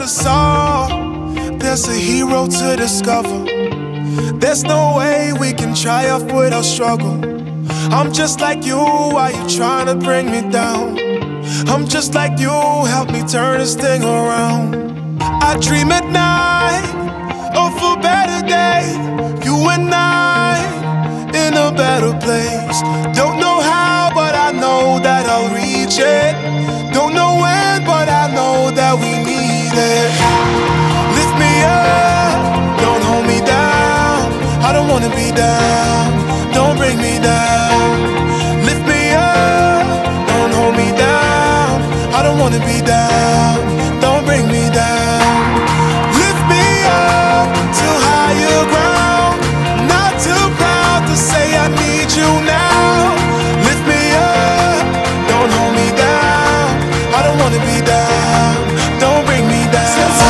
us all, there's a hero to discover. There's no way we can triumph without struggle. I'm just like you, why you trying to bring me down? I'm just like you, help me turn this thing around. I dream at night of a better day, you and I in a better place. Don't know how, but I know that I'll reach it. Don't know when, but I know that we need it. Lift me up, don't hold me down. I don't wanna be down, don't bring me down. Lift me up, don't hold me down. I don't wanna be down, don't bring me down. Lift me up to higher ground. Not too proud to say I need you now. Lift me up, don't hold me down. I don't wanna be down, don't bring me down.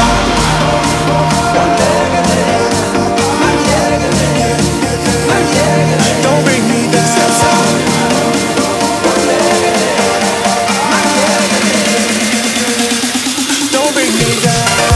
Don't bring me down. Don't bring me down.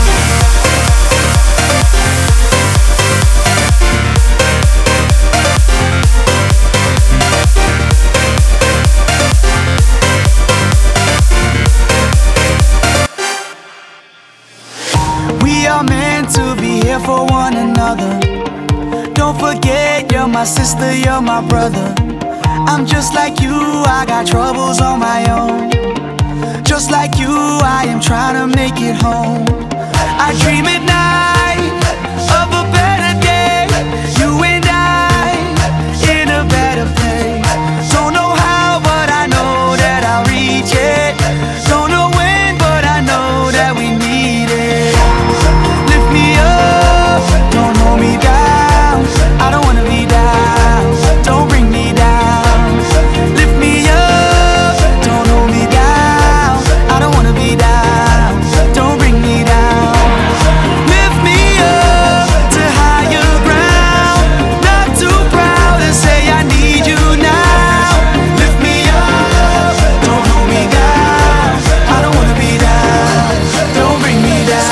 We are meant to be here for one another. Don't forget, you're my sister, you're my brother. I'm just like you, I got troubles on my own. Just like you, I am trying to make it home. I dream at night of a better day, you and I in a better place. Don't know how, but I know that I'll reach it. Don't know when, but I know that we need it. Lift me up, don't hold me down. I don't wanna be down, don't bring me down. Lift me up, don't hold me down. I don't wanna be down, don't bring me down. Lift me up to higher ground. Not too proud to say I need you now. Lift me up, don't hold me down. I don't wanna be down, don't bring me down.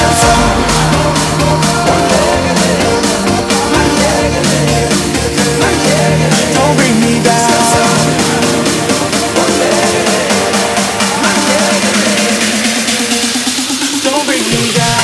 Don't bring me down. Don't bring me down.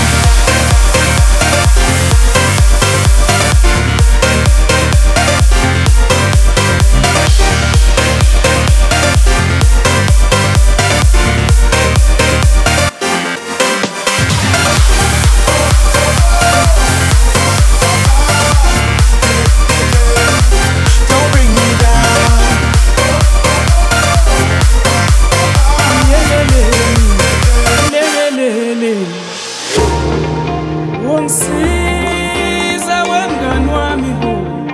Don't bring me down. Wongisiza wemngani wami bo,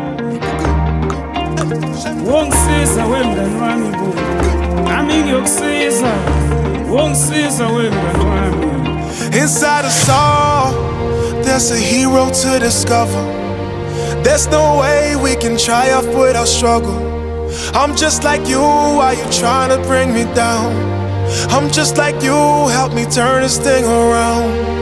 wongisiza wemngani wami bo, nami ngiyokusiza, wongisiza wemngani wami. Inside us all, there's a hero to discover. There's no way we can triumph without struggle. I'm just like you, why you trying to bring me down? I'm just like you, help me turn this thing around.